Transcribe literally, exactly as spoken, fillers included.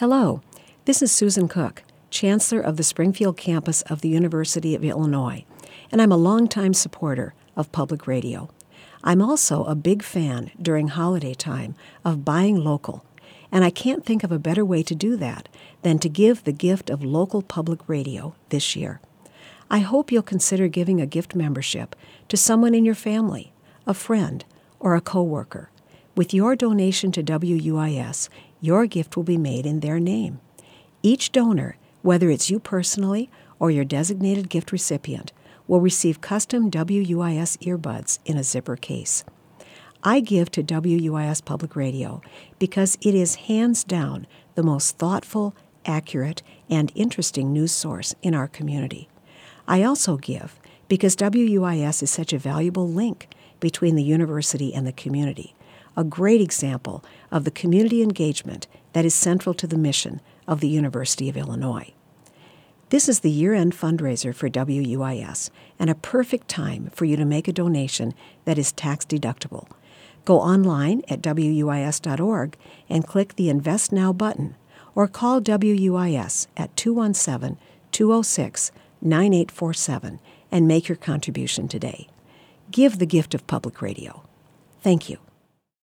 Hello, this is Susan Cook, Chancellor of the Springfield campus of the University of Illinois, and I'm a longtime supporter of public radio. I'm also a big fan during holiday time of buying local, and I can't think of a better way to do that than to give the gift of local public radio this year. I hope you'll consider giving a gift membership to someone in your family, a friend, or a coworker. With your donation to W U I S, your gift will be made in their name. Each donor, whether it's you personally or your designated gift recipient, will receive custom W U I S earbuds in a zipper case. I give to W U I S Public Radio because it is hands down the most thoughtful, accurate, and interesting news source in our community. I also give because W U I S is such a valuable link between the university and the community, a great example of the community engagement that is central to the mission of the University of Illinois. This is the year-end fundraiser for W U I S and a perfect time for you to make a donation that is tax-deductible. Go online at W U I S dot org and click the Invest Now button, or call W U I S at two one seven, two zero six, nine eight four seven and make your contribution today. Give the gift of public radio. Thank you.